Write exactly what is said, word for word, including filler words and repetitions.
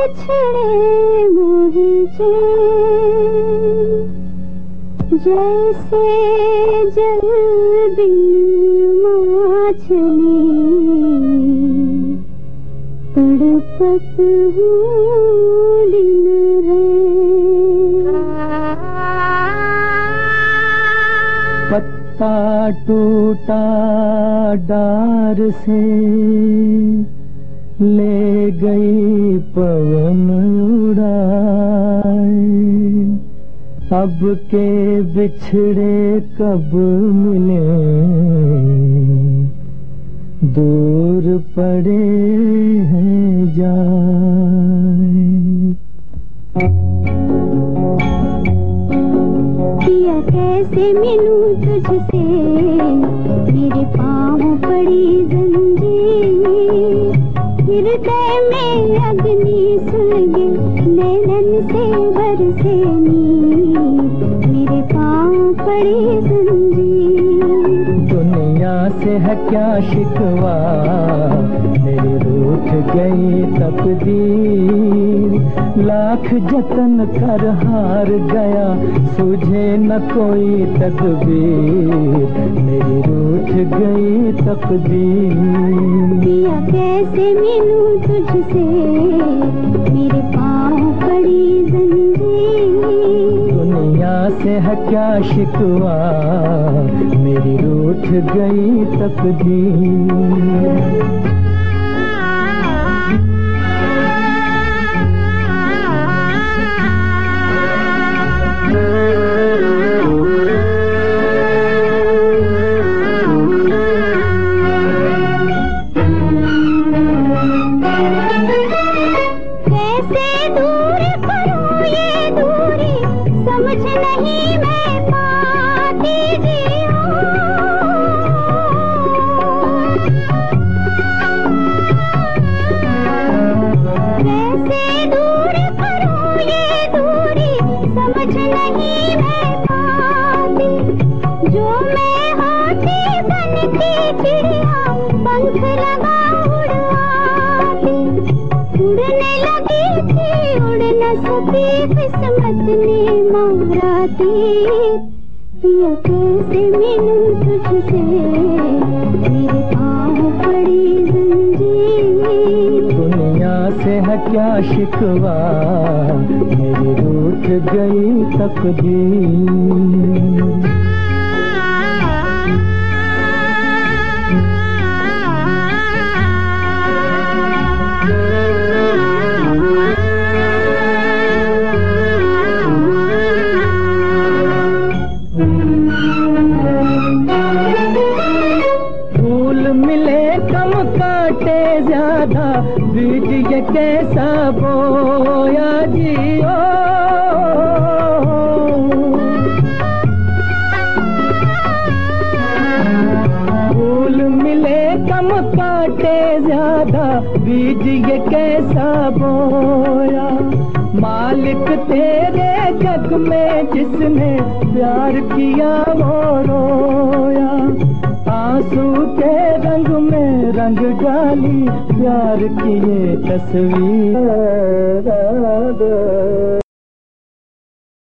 बिछड़े मोहे चैन, जैसे जल बिन माछली तड़पत हूँ दिन रैन। पत्ता टूटा डार से ले गई पवन उड़ाए, अब के बिछड़े कब मिले दूर पड़े हैं जाए। पिया कैसे मिलूं तुझसे, मेरे पाँव पड़ी जंजीर, हृदय में अग्नि सुलगे नैनन से बरसे नीर, मेरे पाँव पड़ी जंजीर। दुनिया से है क्या शिकवा, मेरी रूठ गई तकदीर, लाख जतन कर हार गया सूझे न कोई तकदीर, मेरी रूठ गई तकदीर। पिया कैसे मिलूं तुझसे, मेरे पाँव पड़ी जंजीर। दुनिया से है क्या शिकवा, मेरी रूठ गई तकदीर। कैसे दूर करूं ये दूरी, समझ नहीं मैं पाती जियो। कैसे दूर करूं ये दूरी, समझ नहीं मैं पाती, जो मैं होती बनती चिड़िया पंख लगा उड़ाती, उड़ने लगी थी उड़ न सकी किस्मत ने मारा तीर। पिया कैसे मिलूं तुझसे, मेरे पाँव पड़ी जंजीर। दुनिया से है क्या शिकवा, मेरी रूठ गई तकदीर। फूल मिले कम काटे ज्यादा, बीज ये कैसा बोया जियो। फूल मिले कम काटे ज्यादा, बीज ये कैसा बोया। मालिक तेरे जग में जिसने प्यार किया वो रोया, आंसू के रंग में रंग डाली प्यार की ये तस्वीर।